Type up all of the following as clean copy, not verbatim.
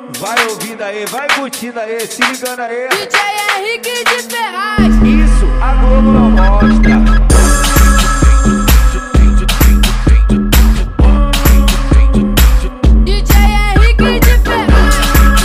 Vai ouvindo aí, vai curtindo aí, se ligando aí. DJ Henrique de Ferraz. Isso a Globo não mostra. DJ Henrique de Ferraz.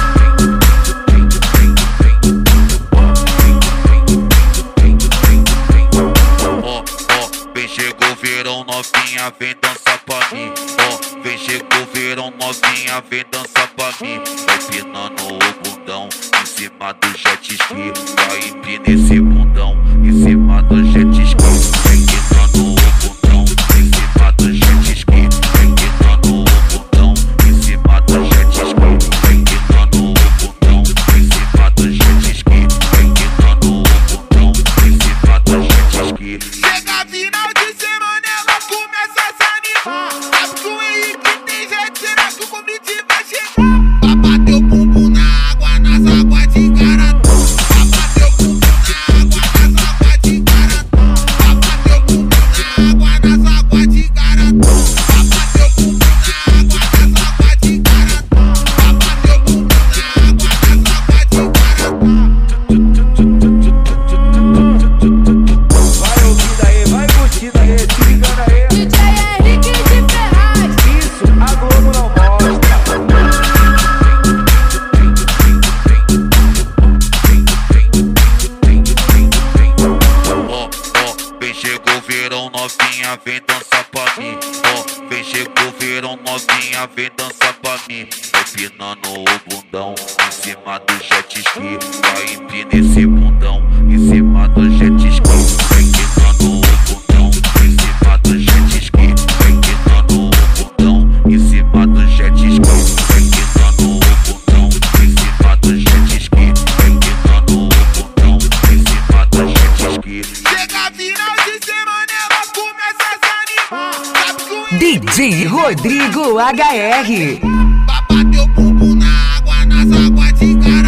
Vem chegou verão novinha, vem dançar pra mim. Vem chegou verão novinha, vem dançar pra mim. Vai empinando o bundão em cima do jet ski. Vai empina esse bundão em cima do jet ski. Vai empinando o bundão em cima do jet ski. Vai empinando o bundão em cima do jet ski. Vai empinando o bundão em cima do jet ski. Vai empinando o bundão em cima do jet ski. Chega final de semana, ela começa a se animar. Sabe que o Henrique tem jet, será que o convite vai chegar? Pra bater o bumbum na água, nas águas de Garatã. Pra bater o bumbum na água, nas águas de Garatã. Pra bater o bumbum na água, nas águas de Garatã. Pra bater o bumbum na água, nas águas de Garatã. Pra bater o bumbum na água, nas águas de Garatã. Vai ouvindo aí, vai curtindo aí, se ligando aí. DJ Henrique de Ferraz. Isso a Globo não mostra. Vem chegou verão novinha, vem dançar pra mim. Vem chegou verão novinha, vem dançar pra mim. Vai empinando o bundão em cima do jet ski. Vai empina esse bundão em cima do jet ski. Vai empinando o bundão em cima do jet ski. Vai empinando o bundão em cima do jet ski. Vai empinando o bundão em cima do jet ski. Vai empinando o bundão em cima do jet ski. Chega final de semana, ela começa a se animar. Sabe que o DJ Rodrigo HR. pra bater o bumbum na água, nas águas de Garatã.